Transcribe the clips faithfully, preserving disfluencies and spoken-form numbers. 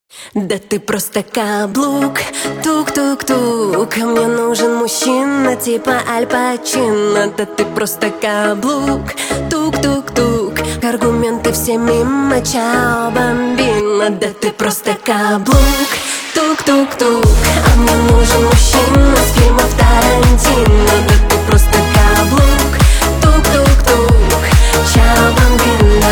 Да ты просто каблук, тук-тук-тук. Мне нужен мужчина типа Аль Пачино. Да ты просто каблук, тук-тук-тук. Аргументы все мимо, чао, бомбино. Да ты просто каблук, тук-тук-тук. А мне нужен мужчина с фильмов Тарантино. Да ты просто каблук, тук-тук-тук. Чао, бомбино.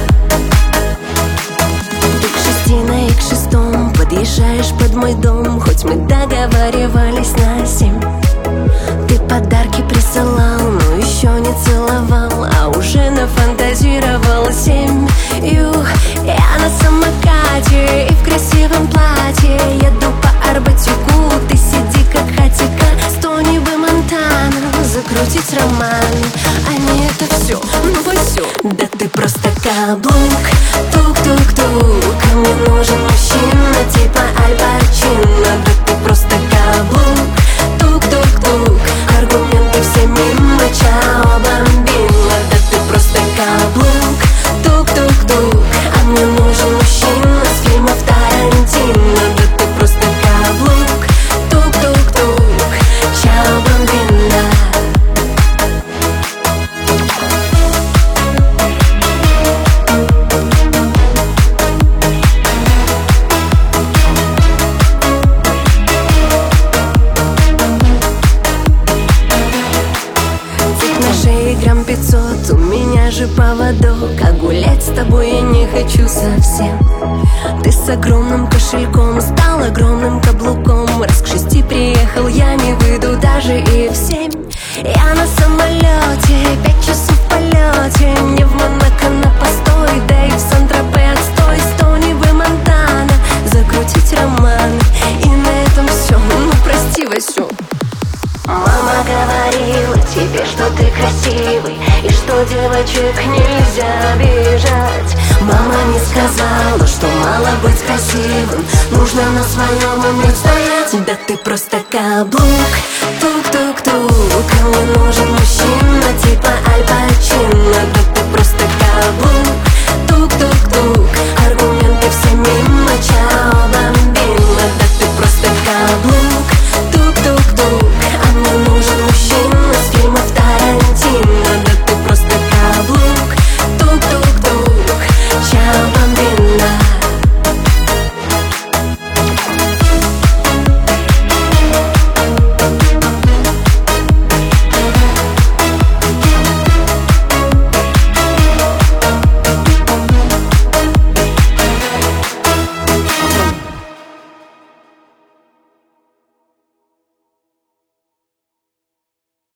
На икс шестом подъезжаешь под мой дом, хоть мы договаривались на семь. Ты подарки присылал, но еще не целовал, а уже нафантазировал семь. Юх, я на самокате и в красивом платье еду по Арбатюку. Ты сиди как хатика, стони бы Монтана, закрутить роман, а не это все, ну вот все. Да ты просто каблук, тук-тук-тук. Мне нужен мужчина типа Аль Пачино. Да ты просто каблук, тук-тук-тук. Аргументы все мимо, чао, бомбино. Да ты просто каблук, тук-тук-тук. А мне нужен мужчина с фильмов Тарантино. Да ты просто каблук, тук-тук-тук. Чао, бомбино. Грамм пятьсот, у меня же поводок, а гулять с тобой я не хочу совсем. Ты с огромным кошельком стал огромным каблуком. Раз к шести приехал, я не выйду даже и в семь. Я на самолете, пять часов в полете. Не в Монако на постой, да и в Сан-Тропе отстой. Стони бы Монтана, закрутить роман, и на этом все, ну прости, Васю. Мама говорила тебе, что ты красивый и что девочек нельзя обижать. Мама не сказала, что мало быть красивым, нужно на своем уметь стоять. Да ты просто каблук, тук-тук-тук. Мне нужен мужчина типа Аль Пачино. Да ты просто каблук,